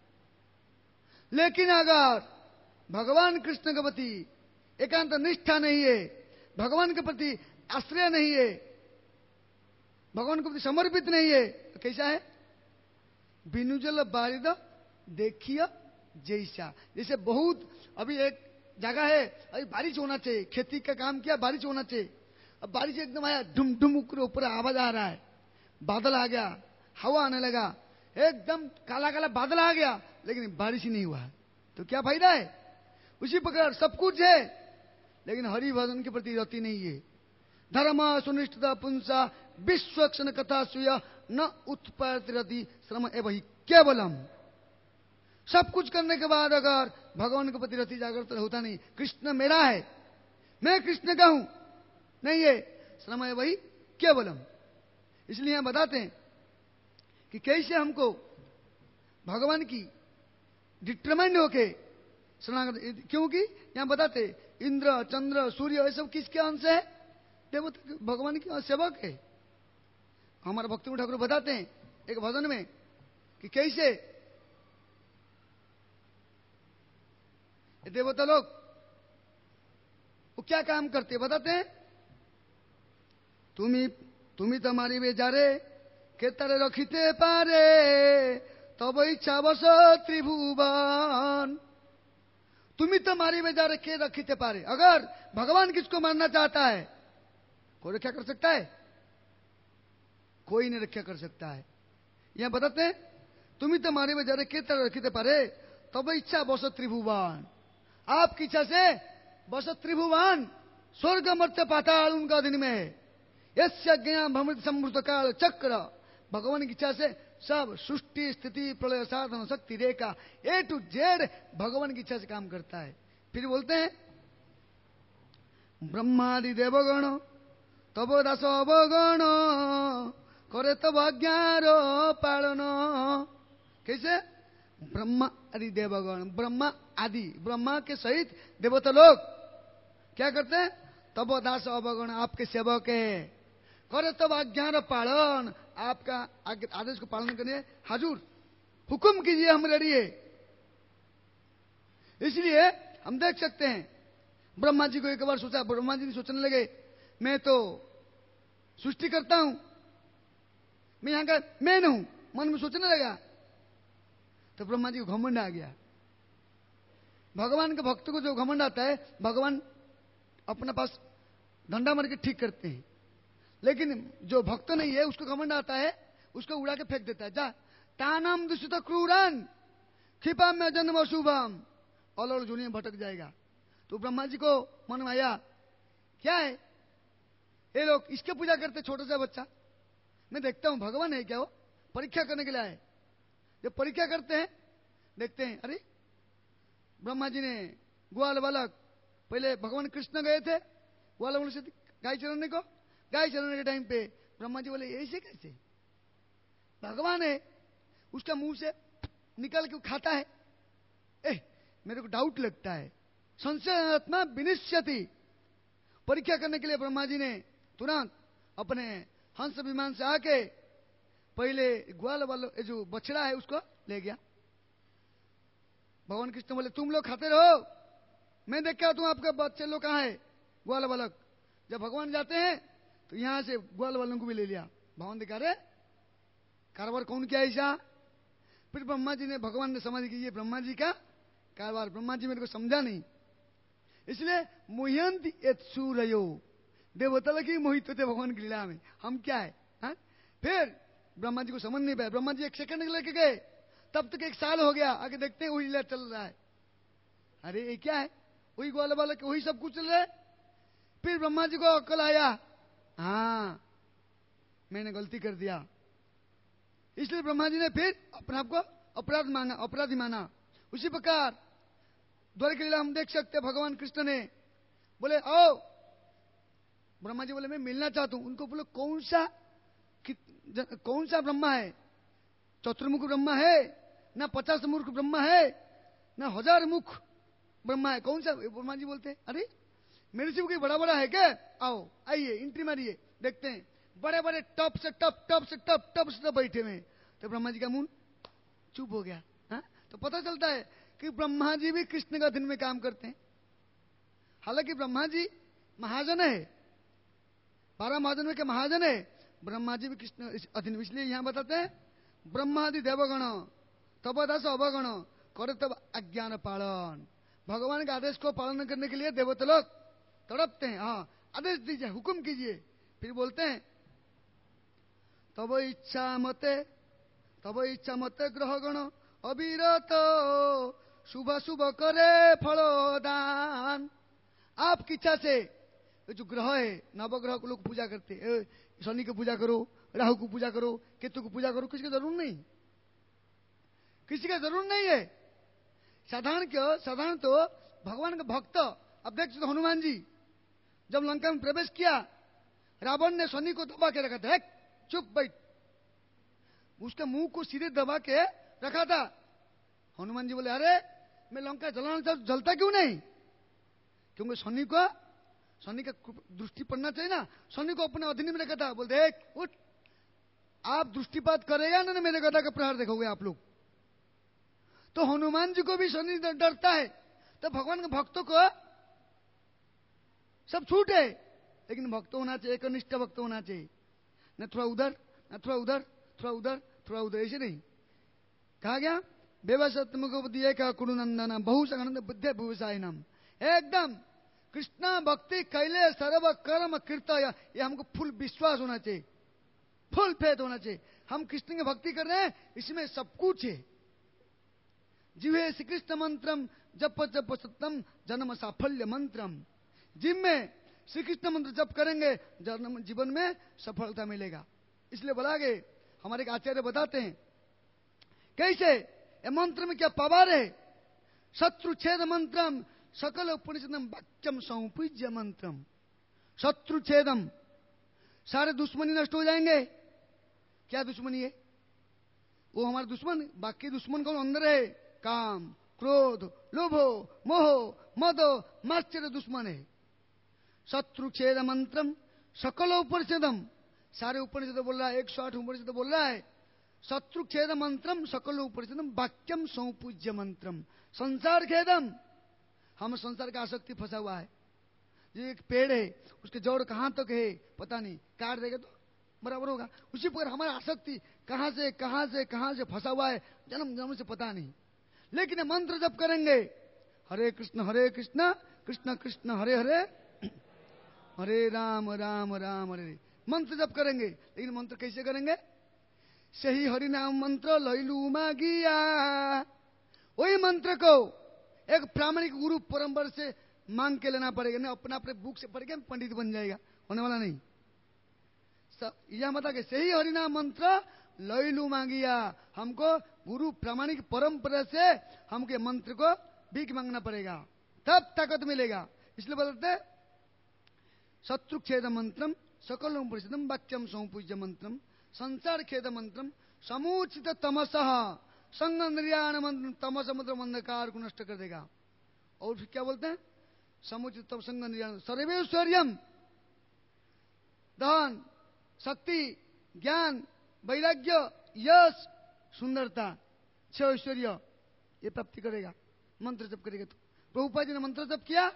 [SPEAKER 1] लेकिन अगर भगवान कृष्ण के प्रति एकांत निष्ठा नहीं है, भगवान के प्रति आश्रय नहीं है, भगवान के प्रति समर्पित नहीं है, तो कैसा है? बिनु जल बारिद देखिए जैसा। जैसे बहुत अभी एक जगह है, अभी बारिश होना चाहिए, खेती का काम किया, बारिश होना चाहिए, अब बारिश एकदम आया, ढुम ढुम ऊपर आवाज आ रहा है, बादल आ गया, हवा आने लगा, एकदम काला काला बादल आ गया, लेकिन बारिश ही नहीं हुआ, तो क्या फायदा है? उसी प्रकार सब कुछ है, लेकिन हरि भजन के प्रति रति नहीं है। धर्म सुनिष्ठता पुंसा विश्वक्षण कथा सुय न उत्पाद रति श्रम एवं ही केवलम। सब कुछ करने के बाद अगर भगवान के प्रति रति जागृत होता नहीं, कृष्ण मेरा है, मैं कृष्ण का हूं, नहीं है, श्रम है वही केवलम। इसलिए यहां बताते हैं कि कैसे हमको भगवान की डिटरमाइंड होके शरणागत, क्योंकि यहां बताते इंद्र चंद्र सूर्य ये सब किसके अंश है? देवता भगवान के सेवक है। हमारे भक्ति ठाकुर बताते हैं एक भजन में कि कैसे देवता लोग वो क्या काम करते बताते हैं, तुम्ही तुम्हारी बेजारे केतारे रखिते पारे तब इच्छा बस त्रिभुवन। तुम्ही तुम्हारी बेजारे के रखिते पारे, अगर भगवान किसको मारना चाहता है, कोई रक्षा कर सकता है? कोई नहीं रक्षा कर सकता है। यहां बताते हैं तुम्ही तुम्हारी बेजारे केतारे रखिते पारे तब इच्छा बस त्रिभुवन। आपकी इच्छा से बस त्रिभुवन, स्वर्ग मर्त्य पाताल उनका अधीन में है। यस्य ज्ञान भ्रमृत समृत काल चक्र, भगवान की इच्छा से सब सृष्टि स्थिति प्रलय साधन शक्ति रेखा ए टू जेड भगवान की इच्छा से काम करता है। फिर बोलते हैं ब्रह्मादि देवगण तब दास अवगण करे तब आज्ञार पालन। कैसे? ब्रह्मा आदि देवगण, ब्रह्मा आदि ब्रह्मा के सहित देवता लोग क्या करते हैं? तब दास अवगण, आपके सेवक है, करे तब आज्ञा पालन, आपका आदेश को पालन करने हाजुर, हुक्म कीजिए हम रेडी है। इसलिए हम देख सकते हैं ब्रह्मा जी को एक बार सोचा, ब्रह्मा जी सोचने लगे मैं तो सृष्टि करता हूं, मैं यहां का मैं हूं, मन में सोचने लगा, तो ब्रह्मा जी को घमंड आ गया। भगवान के भक्त को जो घमंड आता है, भगवान अपने पास डंडा मार के ठीक करते हैं, लेकिन जो भक्त नहीं है उसको घमंड आता है, उसको उड़ा के फेंक देता है। जा तानम दुष्ट क्रूरन क्षिपा में जन्म शुभम, और दुनिया भटक जाएगा। तो ब्रह्मा जी को मन में आया क्या है ये लोग इसके पूजा करते, छोटा सा बच्चा, मैं देखता हूं भगवान है क्या, वो परीक्षा करने के लिए आए। जब परीक्षा करते हैं देखते हैं अरे ब्रह्मा जी ने ग्वाल बालक, पहले भगवान कृष्ण गए थे ग्वाल बालक से गाय चराने को, गाय चराने के टाइम पे ब्रह्मा जी बोले ऐसे कैसे, भगवान है उसका मुंह से निकल के खाता है, मेरे को डाउट लगता है। संशय आत्मा विनिश्यति, परीक्षा करने के लिए ब्रह्मा जी ने तुरंत अपने हंस विमान से आके पहले ग्वाल वाला जो बछड़ा है उसको ले गया। भगवान कृष्ण बोले तुम लोग खाते रहो, मैं देख के आता हूं आपके बच्चे लोग कहां है, ग्वाल बालक। जब भगवान जाते हैं तो यहां से ग्वाल वालों को भी ले लिया। भगवान देखा रे कारोबार कौन किया ऐसा। फिर ब्रह्मा जी ने, भगवान ने समझ कि ये ब्रह्मा जी का कारोबार, ब्रह्मा जी मेरे को समझा नहीं, इसलिए मुह्यंत सूर्यो, देवता लगी मोहित होते भगवान की लीला में, हम क्या है हा? फिर ब्रह्मा जी को समझ नहीं पाया, ब्रह्मा जी एक सेकंड लेके गए, तब तक 1 साल हो गया, आगे देखते हैं वही लीला चल रहा है। अरे ये क्या है, वही ग्वाल बालक वही सब कुछ चल रहा है। फिर ब्रह्मा जी को अक्ल आया, हाँ मैंने गलती कर दिया, इसलिए ब्रह्मा जी ने फिर अपने आप को अपराधी माना। उसी प्रकार द्वार की लीला हम देख सकते हैं, भगवान कृष्ण ने बोले आओ, ब्रह्मा जी बोले मैं मिलना चाहता हूं, उनको बोले कौन सा ब्रह्मा है, चतुर्मुख ब्रह्मा है ना, 50 मुख ब्रह्मा है ना, 1000 मुख ब्रह्मा है, कौन सा। ब्रह्मा जी बोलते हैं अरे मेरे से भी कोई बड़ा बड़ा है क्या? आओ आइए एंट्री मारिए, देखते हैं। बड़े बड़े टॉप से टॉप बैठे हुए। तो ब्रह्मा जी का मुंह चुप हो गया। हा? तो पता चलता है कि ब्रह्मा जी भी कृष्ण का अधीन में काम करते हैं। हालांकि ब्रह्मा जी महाजन है, 12 महाजन में के महाजन है, ब्रह्मा जी भी कृष्ण अधीन। इसलिए यहां बताते हैं ब्रह्मादि देवगण तब दास अवगण करे तब अज्ञान पालन। भगवान के आदेश को पालन करने के लिए देवता लोग तड़पते हैं। हाँ, आदेश दीजिए, हुक्म कीजिए। फिर बोलते हैं तब इच्छा मते ग्रहगण अविरत शुभ शुभ करे फलोदान। आपकी इच्छा से जो ग्रह है, नवग्रह को लोग पूजा करते हैं। शनि की पूजा करो, राहु को पूजा करो, केतु को पूजा करो, किसी की जरूरत नहीं, किसी का जरूरत नहीं है। साधारण तो भगवान का भक्त। अब देख तो हनुमान जी जब लंका में प्रवेश किया, रावण ने शनि को दबा के रखा था। चुप बैठ, उसके मुंह को सीधे दबा के रखा था। हनुमान जी बोले अरे मैं लंका जलाना जलता क्यों नहीं? क्योंकि शनि का दृष्टि पड़ना चाहिए ना। शनि को अपने अधीन में रखा था। बोल देख उठ, आप दृष्टिपात करेगा ना मेरे गदा का प्रहार देखोगे आप लोग। तो हनुमान जी को भी शनि डरता है। तो भगवान के भक्तों को सब छूट है, लेकिन भक्त होना चाहिए, एकनिष्ठ भक्त होना चाहिए। न थोड़ा उधर, न थोड़ा उधर, थोड़ा उधर, थोड़ा उधर, ऐसे नहीं। कहा गया बेवसत्म दिए का कुरुनंदन बहु संगनंद बुद्धे भूषाय नाम। एकदम कृष्णा भक्ति कैले सर्व कर्म कृत। ये हमको फुल विश्वास होना चाहिए, फुल फेथ होना चाहिए। हम कृष्ण की भक्ति कर रहे हैं, इसमें सब कुछ है। जिवे श्री कृष्ण मंत्रम जप जप सत्यम जन्म साफल्य मंत्रम। जिनमें श्री कृष्ण मंत्र जप करेंगे जन्म जीवन में सफलता मिलेगा। इसलिए बोला गए, हमारे एक आचार्य बताते हैं कैसे ये मंत्र में क्या पावर है। शत्रु छेद मंत्रम सकल उपनिषदम वाक्यम संपूज्य मंत्रम। शत्रु छेदम, सारे दुश्मनी नष्ट हो जाएंगे। क्या दुश्मनी है? वो हमारे दुश्मन, बाकी दुश्मन कौन अंदर है? काम, क्रोध, लोभो, मोह, मदो, माश्चर्य दुश्मन है। शत्रु छेद मंत्रम सकल उपनिषदम, सारे उपनिषद बोल रहा है, 108 उपनिषद बोल रहा है। शत्रु छेद मंत्रम सकल उपनिषदम वाक्यम संपूज्य मंत्रम। संसार खेदम, हम संसार का आसक्ति फंसा हुआ है। ये एक पेड़ है, उसके जड़ कहां तक है पता नहीं, काट देगा तो बराबर होगा। उसी पर हमारा आसक्ति कहां से फंसा हुआ है, जन्म जन्म से पता नहीं। लेकिन मंत्र जब करेंगे हरे कृष्ण कृष्ण कृष्ण हरे हरे, हरे राम राम राम हरे, मंत्र जब करेंगे। लेकिन मंत्र कैसे करेंगे? सही हरि नाम मंत्र लैलू मागिया। वही मंत्र को एक प्रामाणिक गुरु परंपरा से मांग के लेना पड़ेगा। ना अपने बुक से पढ़ के पंडित बन जाएगा, होने वाला नहीं। यह मतलब कि सही हरिनाम मंत्र लैलू मांगिया, हमको गुरु प्रामाणिक परंपरा से हमके मंत्र को भीख मांगना पड़ेगा, तब ताकत मिलेगा। इसलिए बोलते शत्रु खेद मंत्रम सकल परिषदम वाक्यम संपूज्य मंत्रम। संसार खेद मंत्रम समुचित तमसः संग निर्याण मंत्र, तमस मंत्र अंधकार को नष्ट कर देगा। और फिर क्या बोलते हैं? समुचित संग निर्याण सर्वेश्वर्यम, धन शक्ति ज्ञान वैराग्य यश सुंदरता 6 ऐश्वर्य ये प्राप्ति करेगा मंत्र जप करेगा। तो प्रभुपाद जी ने मंत्र जप किया,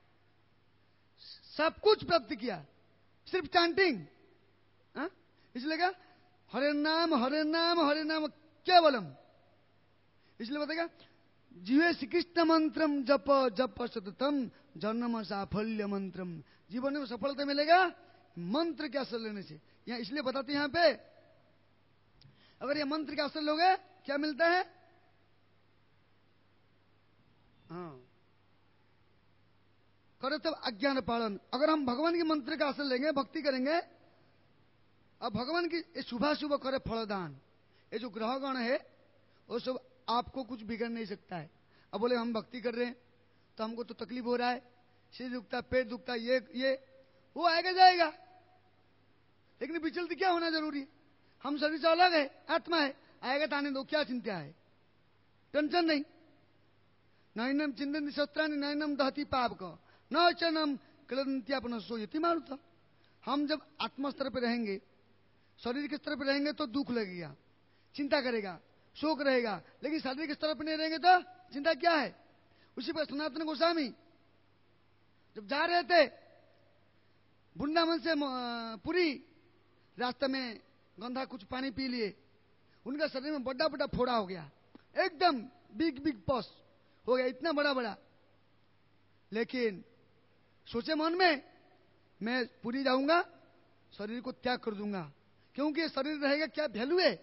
[SPEAKER 1] सब कुछ प्राप्त किया, सिर्फ चांटिंग। इसलिए क्या हरे नाम केवलम। इसलिए बताएगा जीवे श्री कृष्ण मंत्रम जप जप सततम जन्म साफल्य मंत्रम। जीवन में सफलता मिलेगा मंत्र के असर लेने से। यहाँ इसलिए बताते हैं, यहाँ पे अगर ये मंत्र का असर लोगे क्या मिलता है? हाँ, करो तब अज्ञान पालन। अगर हम भगवान के मंत्र का असर लेंगे, भक्ति करेंगे, अब भगवान की शुभ शुभ करे फलदान। ये जो ग्रहगण है वो सब आपको कुछ बिगड़ नहीं सकता है। अब बोले हम भक्ति कर रहे हैं तो हमको तो तकलीफ हो रहा है, सिर दुखता, पेट दुखता, ये वो आएगा जाएगा, लेकिन विचलित क्या होना जरूरी है? हम शरीर से अलग है, आत्मा है, आएगा तो आने दो, क्या चिंता है, टेंशन नहीं। नैनम चिंतन शस्त्राणी नैनम दहती पाप को न चनम क्लदंत्यापनस्सो यति मारुता। हम जब आत्मा स्तर पर रहेंगे, शरीर के स्तर पर रहेंगे तो दुख लगेगा, चिंता करेगा, शोक रहेगा, लेकिन शारीरिक स्तर पर नहीं रहेंगे तो चिंता क्या है। उसी पर सनातन गोस्वामी जब जा रहे थे वृंदावन से पुरी, रास्ते में गंधा कुछ पानी पी लिए, उनका शरीर में बड़ा बड़ा फोड़ा हो गया, एकदम बिग बिग पस हो गया, इतना बड़ा बड़ा। लेकिन सोचे मन में, मैं पुरी जाऊंगा, शरीर को त्याग कर दूंगा, क्योंकि शरीर रहेगा क्या वैल्यू है।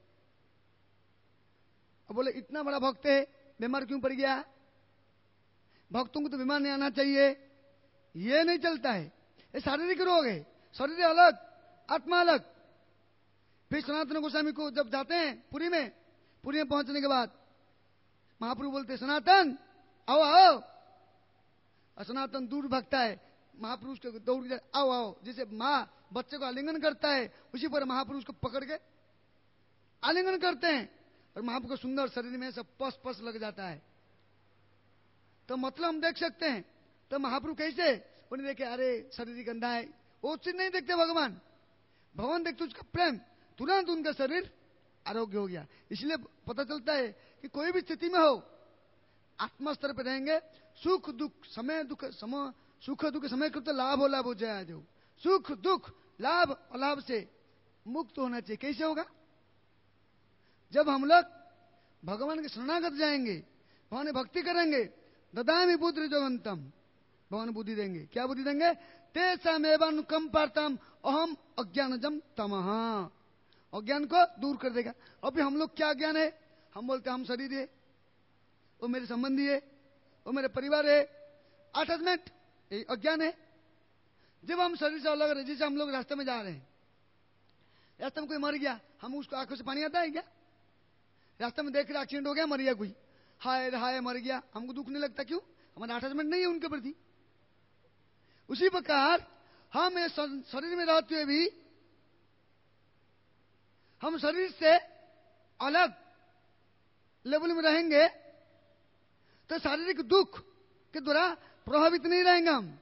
[SPEAKER 1] अब बोले इतना बड़ा भक्त है, बीमार क्यों पड़ गया। भक्तों को तो बीमार नहीं आना चाहिए, ये नहीं चलता है, ये शारीरिक रोग है। शरीर अलग, आत्मा अलग। फिर सनातन गोस्वामी को जब जाते हैं पुरी में पहुंचने के बाद महाप्रभु बोलते सनातन आओ आओ। और सनातन दूर भागता है, महापुरुष को दौड़ के आओ आओ, जैसे माँ बच्चे को आलिंगन करता है उसी पर महापुरुष को पकड़ के आलिंगन करते हैं, और महाप्रभु को सुंदर शरीर में सब पस पस लग जाता है। तो मतलब हम देख सकते हैं, तो महाप्रभु कैसे उन्हें देखे, अरे शरीर गंदा है, वो चीज नहीं देखते भगवान। भगवान देखते उसका प्रेम, तुरंत उनका शरीर आरोग्य हो गया। इसलिए पता चलता है कि कोई भी स्थिति में हो, आत्मा स्तर पर रहेंगे, सुख दुख समय दुख समय, सुख दुख समय कृत लाभ हो लाभ हो जाए जो, सुख दुख लाभ अलाभ से मुक्त होना चाहिए। कैसे होगा, जब हम लोग भगवान के शरणागत जाएंगे, भगवान भक्ति करेंगे, ददामि बुद्धि जोगंतम, भगवान बुद्धि देंगे। क्या बुद्धि देंगे, तेषामेवं कंपार्थम अहम अज्ञानजम तमः, अज्ञान को दूर कर देगा। अभी हम लोग क्या ज्ञान है, हम बोलते हैं हम शरीर है, वो मेरे संबंधी है, वो मेरे परिवार है, अटैचमेंट, ये अज्ञान है। जब हम शरीर से अलग रहे, जैसे हम लोग रास्ते में जा रहे हैं, रास्ते में कोई मर गया, हम उसको आंखों से पानी आता है क्या। रास्ते में देख रहे एक्सीडेंट हो गया, मर गया कोई, हाय हाय मर गया, हमको दुख नहीं लगता, क्यों, हमारा अटैचमेंट नहीं है उनके प्रति। उसी प्रकार हम इस शरीर में रहते हुए भी हम शरीर से अलग लेवल में रहेंगे तो शारीरिक दुख के द्वारा प्रभावित नहीं रहेंगे। हम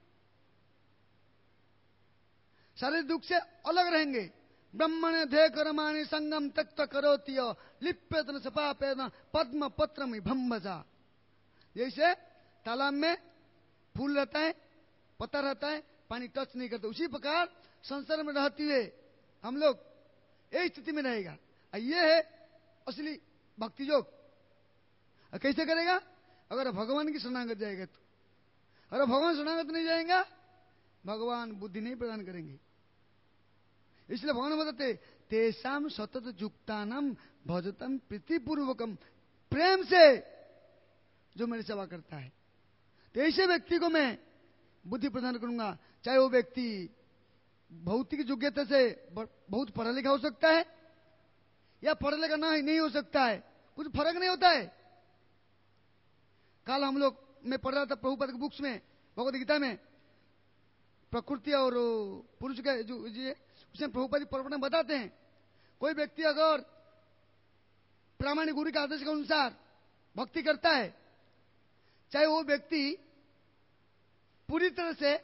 [SPEAKER 1] शारीरिक दुख से अलग रहेंगे। ब्रह्मण धे कर्माणि संगम त्यक्त करोति लिप्यतन सपापेन पद्म पत्रम भम्बजा। जैसे तालाब में फूल रहता है, पत्ता रहता है, पानी टच नहीं करता, उसी प्रकार संसार में रहती है हम लोग यही स्थिति में रहेगा। ये है असली भक्ति योग। कैसे करेगा, अगर भगवान की शरणागत जाएगा तो। अगर भगवान शरणागत नहीं जाएगा, भगवान बुद्धि नहीं प्रदान करेंगे। इसलिए भगवान बताते तेषाम सतत युक्तानाम भजतम प्रीतिपूर्वकम, प्रेम से जो मेरी सेवा करता है, तो ऐसे व्यक्ति को मैं बुद्धि प्रदान करूंगा। चाहे वो व्यक्ति भौतिक योग्यता से बहुत पढ़ा लिखा हो सकता है या पढ़ा लिखा नहीं हो सकता है, कुछ फर्क नहीं होता है। कल हम लोग, मैं पढ़ रहा था प्रभुपाद की बुक्स में, भगवद गीता में, प्रकृति और पुरुष के जो उसमें प्रभुपाद परपट बताते हैं, कोई व्यक्ति अगर प्रामाणिक गुरु के आदेश के अनुसार भक्ति करता है, चाहे वो व्यक्ति पूरी तरह से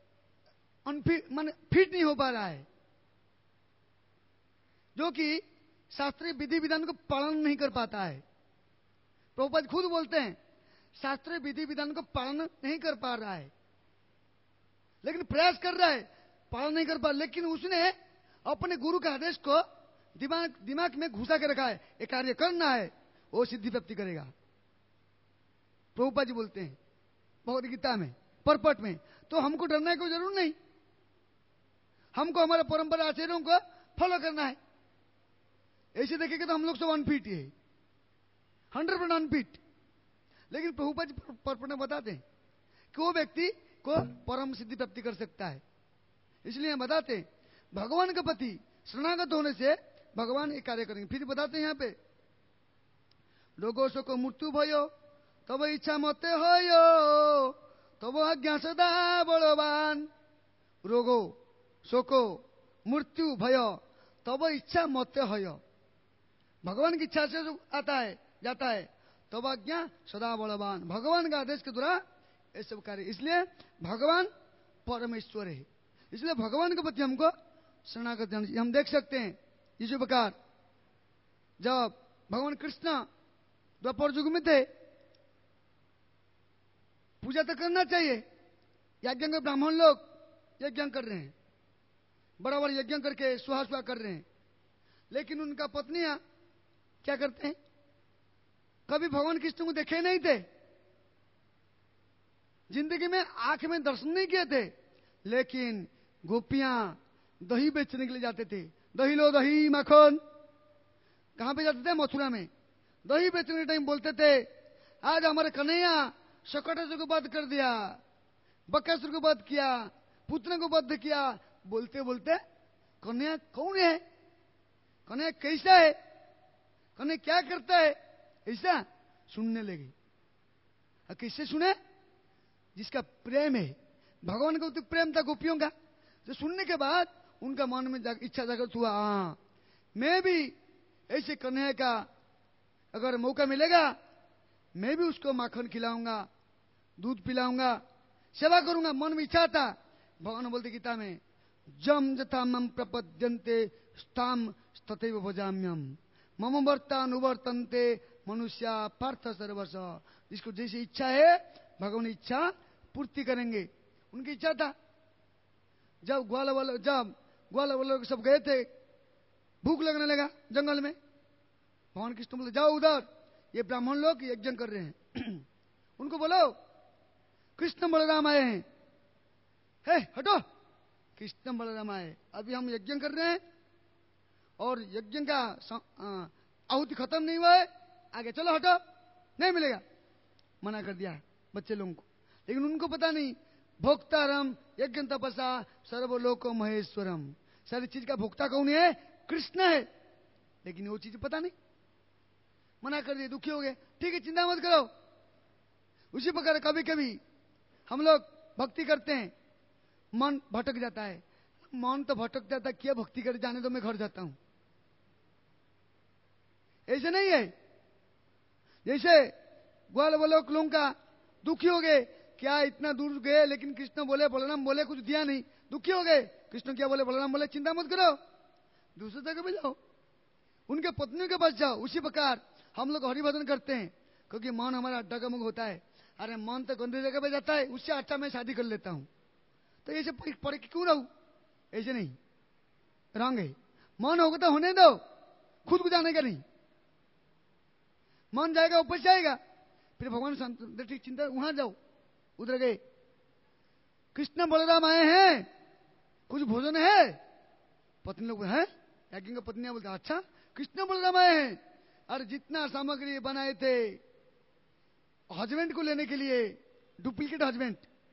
[SPEAKER 1] फिट नहीं हो पा रहा है, जो कि शास्त्रीय विधि विधान को पालन नहीं कर पाता है। प्रभुपाद खुद बोलते हैं शास्त्रीय विधि विधान को पालन नहीं कर पा रहा है, लेकिन प्रयास कर रहा है, पालन नहीं कर पा, लेकिन उसने अपने गुरु के आदेश को दिमाग में घुसा के रखा है, ये कार्य करना है, वो सिद्धि प्राप्ति करेगा। प्रभुपाद जी बोलते हैं भगवद गीता में परपट में। तो हमको डरने की जरूरत नहीं, हमको हमारे परंपरा आचार्यों को फॉलो करना है। ऐसे देखेंगे तो हम लोग सब अनफिट है, 100% अनफिट। लेकिन प्रभुपाद जी परपट में बताते हैं कि वो व्यक्ति को परम सिद्धि प्राप्ति कर सकता है। इसलिए हम बताते हैं भगवान के प्रति शरणागत होने से भगवान एक कार्य करेंगे। फिर बताते हैं यहाँ पे, लोगों को मृत्यु भयो तब इच्छा मते हो तब आज्ञा सदा बलवान। रोगो शोको मृत्यु भय तब इच्छा मते हो, भगवान की इच्छा से जो आता है जाता है, तब आज्ञा सदा बलवान, भगवान का आदेश के द्वारा ये सब कार्य। इसलिए भगवान परमेश्वर है। इसलिए भगवान के प्रति हमको शरणागत जाना चाहिए। हम देख सकते हैं इसी प्रकार जब भगवान कृष्ण द्वापर युग में थे, पूजा तो करना चाहिए, यज्ञ के ब्राह्मण लोग यज्ञ कर रहे हैं, बड़ा बड़ा यज्ञ करके सुहा सुहा कर रहे हैं, लेकिन उनका पत्नियां क्या करते हैं? कभी भगवान कृष्ण को देखे नहीं थे, जिंदगी में आंख में दर्शन नहीं किए थे, लेकिन गोपियां दही बेचने के लिए जाते थे। दही लो, दही माखन। कहां पे जाते थे? मथुरा में। दही बेचने के टाइम बोलते थे, आज हमारे कन्हैया शकटासुर को वध कर दिया, बकासुर को वध किया, पुत्र को वध किया। बोलते बोलते कन्हैया कौन है, कन्हैया कैसा है, कन्हैया क्या करता है, ऐसा सुनने लगे। और किससे सुने? जिसका प्रेम है, भगवान का तो प्रेम था गोपियों का। तो सुनने के बाद उनका मन में इच्छा जागृत हुआ, हाँ मैं भी ऐसे कन्हैया का अगर मौका मिलेगा, मैं भी उसको माखन खिलाऊंगा, दूध पिलाऊंगा, सेवा करूंगा। मन में इच्छा था। भगवान बोलते गीता में, जम जथा मम प्रपद्यन्ते स्थाम तथैव भजाम्यम मम वर्तानुवर्तन्ते मनुष्या पार्थ सर्वश। जिसको जैसी इच्छा है भगवान इच्छा पूर्ति करेंगे। उनकी इच्छा था। जब ग्वाला वाले सब गए थे, भूख लगने लगा जंगल में, भगवान कृष्ण बोले जाओ उधर, ये ब्राह्मण लोग यज्ञ कर रहे हैं, उनको बोलो कृष्ण बलराम आए हैं। हे हटो, कृष्ण बलराम आए, अभी हम यज्ञ कर रहे हैं और यज्ञ का आहुति खत्म नहीं हुआ है, आगे चलो हटो, नहीं मिलेगा। मना कर दिया बच्चे लोगों को। लेकिन उनको पता नहीं, भोक्तारम यज्ञ तपसा सर्वलोक महेश्वरम, सारी चीज का भोक्ता कौन है? कृष्ण है। लेकिन वो चीज पता नहीं, मना कर दिए, दुखी हो गए। ठीक है, चिंता मत करो। उसी प्रकार कभी कभी हम लोग भक्ति करते हैं, मन भटक जाता है। मन तो भटक जाता है, क्या भक्ति करे, जाने तो मैं घर जाता हूं। ऐसे नहीं है। जैसे ग्वाल वालों लोगों का दुखी हो गए, क्या इतना दूर गए, लेकिन कृष्ण बोले बलराम बोले कुछ दिया नहीं, दुखी हो गए। कृष्ण क्या बोले, बलराम बोले चिंता मत करो, दूसरी जगह पे जाओ, उनके पत्नियों के पास जाओ। उसी प्रकार हम लोग हरिभजन करते हैं, क्योंकि मन हमारा डगमग होता है। अरे मन तो गंदी जगह पे जाता है, उससे अच्छा मैं शादी कर लेता हूं, तो ऐसे पढ़ के क्यों रहूं? ऐसे नहीं, रंग है। मन होगा तो होने दो, खुद को जाने का नहीं। मन जाएगा ऊपर जाएगा, फिर भगवान ठीक चिंता, वहां जाओ। उधर गए, कृष्ण बलराम आए हैं, कुछ भोजन है? पत्नी लोग है, यज्ञ का पत्नियां बोलते अच्छा कृष्ण बलराम आए हैं। और जितना सामग्री बनाए थे हस्बैंड को लेने के लिए, डुप्लीकेट हस्बैंड,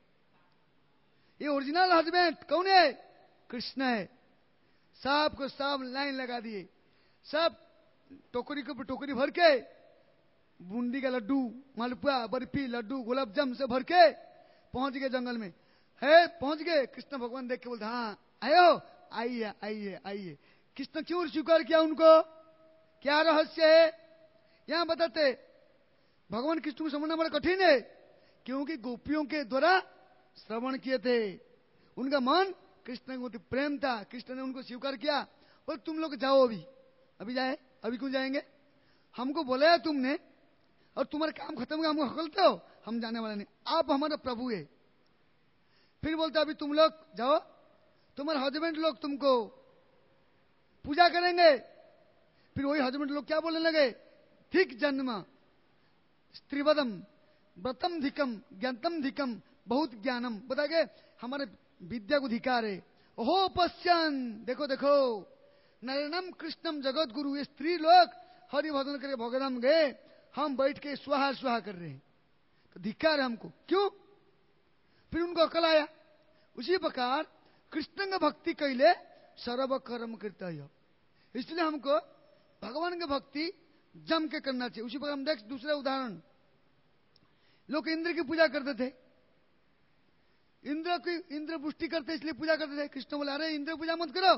[SPEAKER 1] ये ओरिजिनल हस्बैंड कौन है? कृष्ण है। सब को सब लाइन लगा दिए, सब टोकरी के टोकरी भर के, बूंदी का लड्डू, मालपुआ, बर्फी, लड्डू, गुलाब जाम से भर के पहुंच गए जंगल में। है पहुंच गए, कृष्ण भगवान देख के बोलते हाँ आए हो, आइए आइए आइए। कृष्ण क्यों स्वीकार किया उनको? क्या रहस्य है यहां बताते। भगवान कृष्ण को समझना बड़ा कठिन है, क्योंकि गोपियों के द्वारा श्रवण किए थे, उनका मन कृष्ण को प्रेम था, कृष्ण ने उनको स्वीकार किया। बोल तुम लोग जाओ, अभी जाए, अभी क्यों जाएंगे? हमको बोला तुमने, और तुम्हारा काम खत्म हुआ, हमको हकलते हो, हम जाने वाले नहीं, आप हमारे प्रभु है। फिर बोलते अभी तुम लोग जाओ, तुम्हारे हस्बैंड लोग तुमको पूजा करेंगे। फिर वही हस्बैंड लोग क्या बोलने लगे, ठीक जन्म स्त्रीवदम व्रतम धिकम ज्ञातम धिकम बहुत ज्ञानम, बता गए हमारे विद्या को धिकार है। ओहो पश्चन, देखो देखो, नरनम कृष्णम जगत गुरु, ये स्त्री लोग हरि भजन करके भगवान गए, हम बैठ के स्वाहा स्वाहा कर रहे हैं, तो धिक्कार है हमको, क्यों? फिर उनको अकल आया। उसी प्रकार कृष्ण का भक्ति कैले सर्व कर्म करता है, इसलिए हमको भगवान की भक्ति जम के करना चाहिए। उसी प्रकार हम देख दूसरा उदाहरण, लोग इंद्र की पूजा करते थे, इंद्र की इंद्र पुष्टि करते इसलिए पूजा करते थे। कृष्ण बोला अरे इंद्र पूजा मत करो,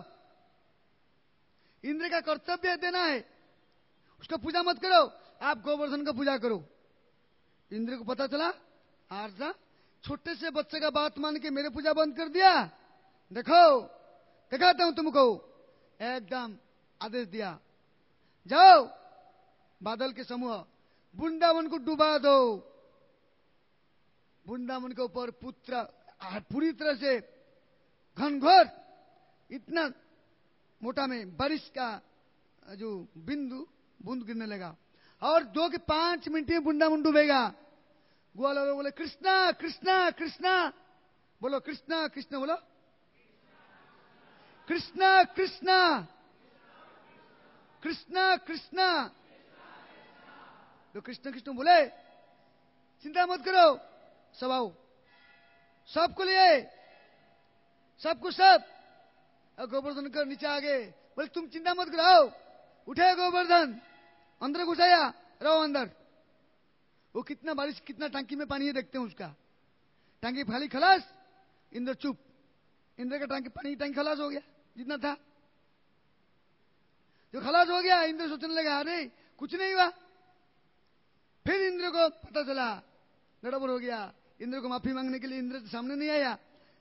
[SPEAKER 1] इंद्र का कर्तव्य देना है, उसका पूजा मत करो, आप गोवर्धन का पूजा करो। इंद्र को पता चला आरसा छोटे से बच्चे का बात मान के मेरे पूजा बंद कर दिया? देखो, दिखाता हूं तुमको। एकदम आदेश दिया, जाओ बादल के समूह, वृंदावन को डुबा दो। वृंदावन के ऊपर पुत्र पूरी तरह से घनघोर इतना मोटा में बारिश का जो बूंद गिरने लगा, और 2 के 5 मिनट में वृंदावन डूबेगा। ग्वाल वाले बोले कृष्णा कृष्णा कृष्णा, बोलो कृष्णा कृष्णा, बोलो कृष्णा कृष्णा कृष्णा कृष्णा। तो कृष्ण कृष्ण बोले, चिंता मत करो, सब आओ, सबको लिए, सबको सब। और गोवर्धन कर नीचे आ गए, बोले तुम चिंता मत करो, आओ। उठे गोवर्धन, अंदर घुसाया, रहो अंदर। वो कितना बारिश, कितना टंकी में पानी है देखते हैं उसका। टंकी खाली खलास, इंद्र चुप। इंद्र का टंकी खलास हो गया जितना था, जो खलास हो गया। इंद्र सोचने लगा अरे कुछ नहीं हुआ। फिर इंद्र को पता चला गड़बड़ हो गया। इंद्र को माफी मांगने के लिए इंद्र सामने नहीं आया,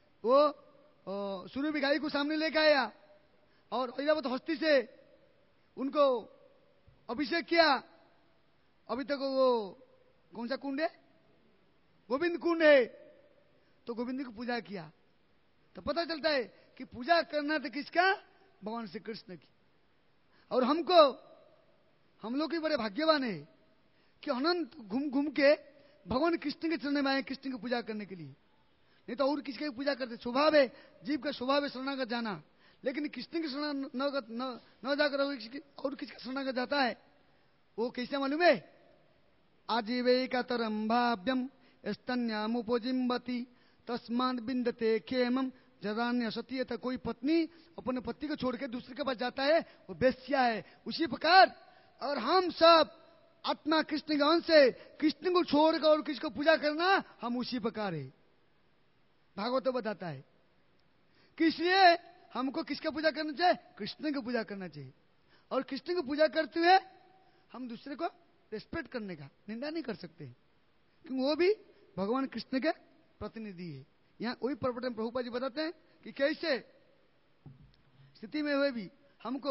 [SPEAKER 1] वो सूर्य भिखारी को सामने लेकर आया और ऐरावत हस्ती से उनको अभिषेक किया। अभी तक वो कौन सा कुंड है? गोविंद कुंड है। तो गोविंद की पूजा किया, तो पता चलता है कि पूजा करना तो किसका? भगवान श्री कृष्ण की। और हम लोग भी बड़े भाग्यवान है कि अनंत घूम घूम के भगवान कृष्ण के चरण में आए, कृष्ण की पूजा करने के लिए। नहीं तो और किसकी पूजा करते? स्वभाव है, जीव का स्वभाव है शरणागत जाना, लेकिन कृष्ण की शरणागत न जाकर और किसका शरणागत जाता है? वो कैसे मालूम है? आजीवैकतरं भाव्यम स्तन्यामुपजिम्बति तस्मात् बिंदते खेमम जदान्य सती। था कोई पत्नी अपने पति को छोड़ के दूसरे के पास जाता है, वो बेस्या है। उसी प्रकार और हम सब आत्मा कृष्ण के अंश है, कृष्ण को छोड़कर और किसको पूजा करना, हम उसी प्रकार है। भागवत बताता है कि इसलिए हमको किसका पूजा करना चाहिए? कृष्ण की पूजा करना चाहिए। और कृष्ण की पूजा करते हुए हम दूसरे को रेस्पेक्ट करने का निंदा नहीं कर सकते, क्योंकि वो भी भगवान कृष्ण के प्रतिनिधि है। यहाँ वही प्रवचन प्रभुपाद जी बताते हैं कि कैसे स्थिति में हुए भी हमको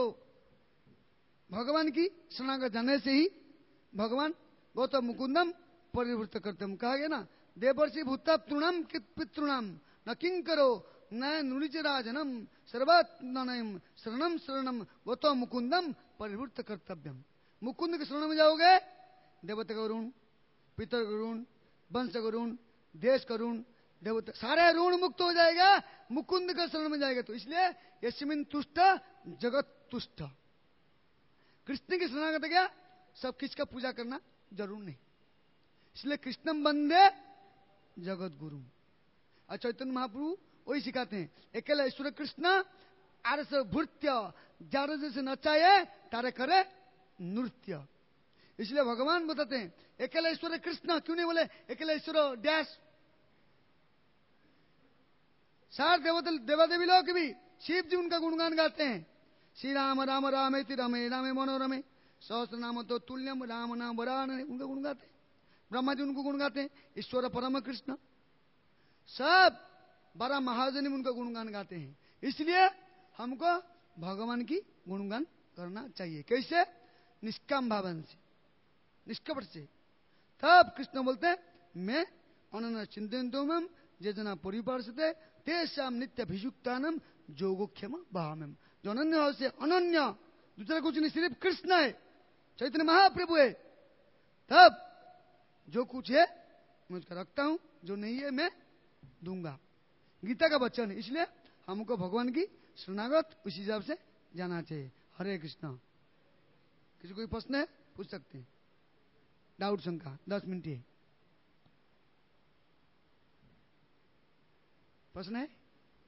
[SPEAKER 1] भगवान की शरणागत जाने से ही भगवान गौतम मुकुंदम परिवृत्त करतम कहा गया ना। देवर्षि भूता तृणम पितृणाम न किं करो न नुरिचराजनम सर्वात्मनयम शरणम शरणम गौतम मुकुंदम परिवृत्त कर्तव्यम। मुकुंद के शरण में जाओगे, देवता का ऋण, पितर का ऋण, वंश का ऋण, देश का ऋण, देवता सारे ऋण मुक्त हो जाएगा, मुकुंद का शरण में जाएगा। तो इसलिए यस्मिन् तुष्ट जगत तुष्ट। कृष्ण की शरणागत गया, सब किसका पूजा करना जरूर नहीं। इसलिए कृष्णम वंदे जगत गुरु। और चैतन्य महाप्रभु वही सिखाते हैं, अकेला ईश्वर कृष्ण आरस भृत्य जार जैसे नचाए तारे करे नृत्य। इसलिए भगवान बताते हैं अकेला ईश्वर कृष्ण, क्यों नहीं बोले अकेला ईश्वर डैश? सार देवादेवी लोग भी शिव जी उनका गुणगान गाते हैं। श्री राम राम रामेति रमे रामे मनोरमे सहस्र नाम तो तुल्यम राम नाम वरान, उनका गुण गाते हैं। ब्रह्मा जी उनको गुण गाते हैं, ईश्वर परम कृष्ण। सब 12 महाजनी उनका गुणगान गाते हैं। इसलिए हमको भगवान की गुणगान करना चाहिए। कैसे? निष्काम भावन से, निष्कपट से। तब कृष्ण बोलते हैं मैं अनन्य चिंतन जे जना परिपार्षते तेषाम नित्य अभियुक्तानम जोगोक्षम भावम। जो अनन्य भाव से, अनन्य दूसरा कुछ नहीं, सिर्फ कृष्ण है, चैतन्य महाप्रभु है। तब जो कुछ है मैं उसका रखता हूं, जो नहीं है मैं दूंगा। गीता का वचन है। इसलिए हमको भगवान की शरणागत उसी हिसाब से जाना चाहिए। हरे कृष्णा। किसी कोई प्रश्न है पूछ सकते हैं, डाउट शंका 10 मिनट है। प्रश्न है?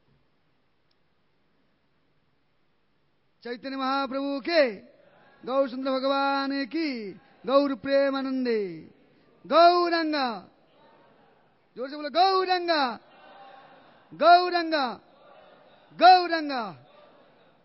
[SPEAKER 1] चैतन्य महाप्रभु के, गौर सुंदर भगवान की, गौर प्रेमानंदे, गौरंगा। जोर से बोलो गौरंगा, गौरंगा, गौरंगा।